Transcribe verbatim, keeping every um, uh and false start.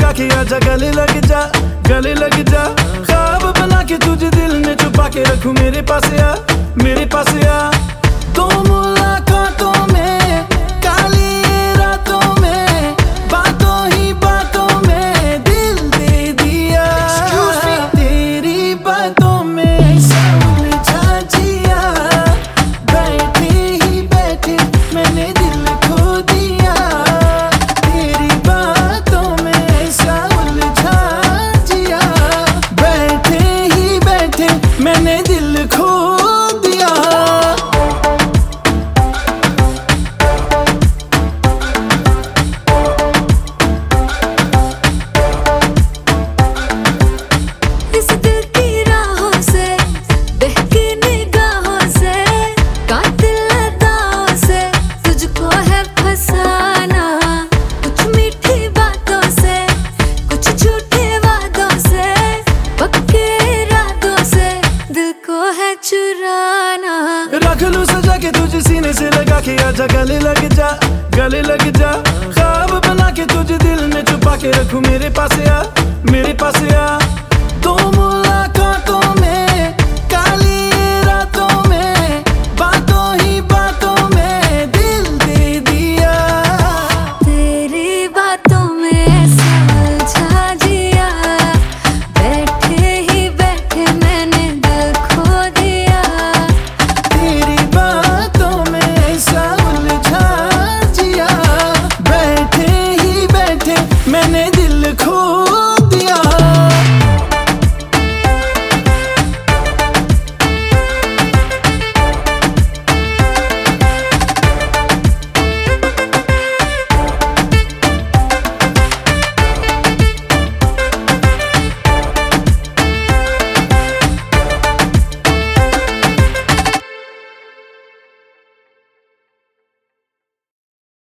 लगा के आजा गले लग जा, गले लग जा। ख्वाब बना के तुझे दिल में छुपा के रखूं, मेरे पास आ, मेरे पास आ। दो मुलाकातों में, काली रातों में, बातों ही बातों में दिल दे दिया। तेरी बातों में उलझा जिया, बैठे ही बैठे मैंने दिल खो दिया। तेरी बातों में ऐसा उलझा जिया, बैठे ही बैठे मैंने दिल खो दिया। इस दिल की राहों से, बहकी निगाहों से, कातिल अदाओं से तुझको है फसाना। कुछ मीठी बातों से, कुछ झूठे वादों से, पक्के इरादों से दिल को है चुराना। रख लूं सजा के तुझे सीने से लगा के आजा गले लग जा, गले लग जा। ख्वाब बना के तुझे दिल में छुपा के रखूं, मेरे पास आ, मेरे पास आ। दो मुलाकातों में